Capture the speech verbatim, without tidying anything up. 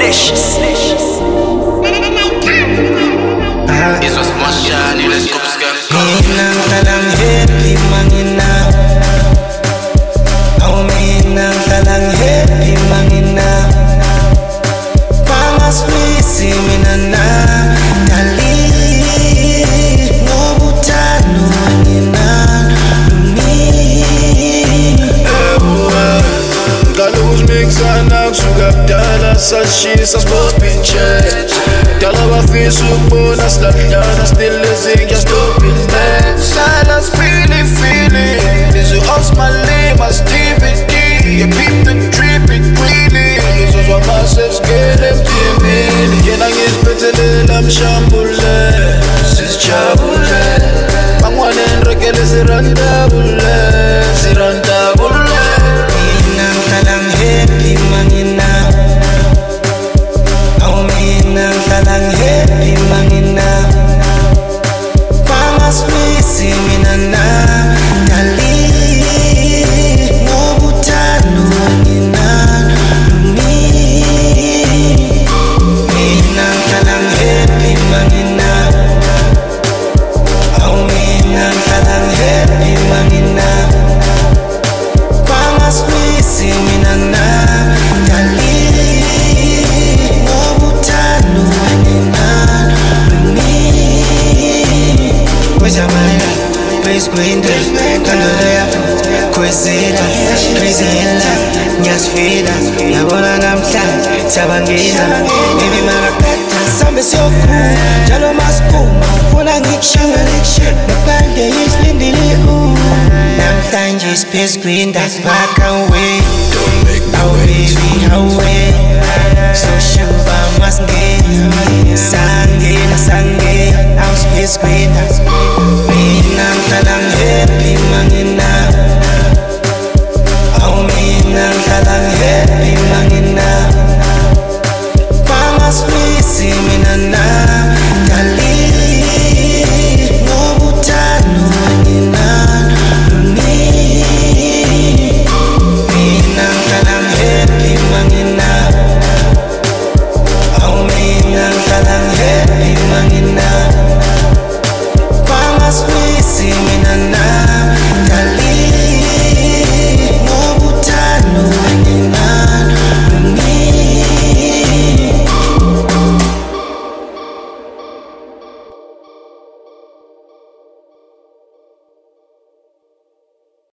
Snitches. Isso as manchas, ni les kupska. Minang talang happy mangina. Oh, minang talang happy mangina. Pamas misi minana dali ngobutano mangina lumi. Galus mixana kusuka kudala sashisa spopinche. Dala bafisa ukubona silahlana still ezinja stoping that. Silence really feeling Lizzy off my lane, my Stevie D. You peep the drip, it really Ngizozwa myself scared emthimbini. Yena ngiziphethelela mshambule Sizijabule Bangwane nrekele zirandabule Zirandabule. Minang talang happy mangina. Oh, minang talang happy mangina. Pamas misi minana dali ngobutano mangina lumi. Minang talang happy mangina. Oh, minang talang happy mangina. Pamas misi minana dali ngobutano mangina lumi. Kwezamala, kwezigwinda, kandolo yapho, kwezela, kwezela, ngiyasifila, ngiyabona namhlanje, siyabangena, baby makaqeda, sambe siyokhula, njalo masiphuma, ufuna ngikushaya, nopande yisilindile u. Namhlanje siphezu kwinda, back away, oh baby, away, so shuba masingena, sangena, sangena, awusiphezu kwinda. Minang talang happy mangina. Oh, minang talang happy mangina.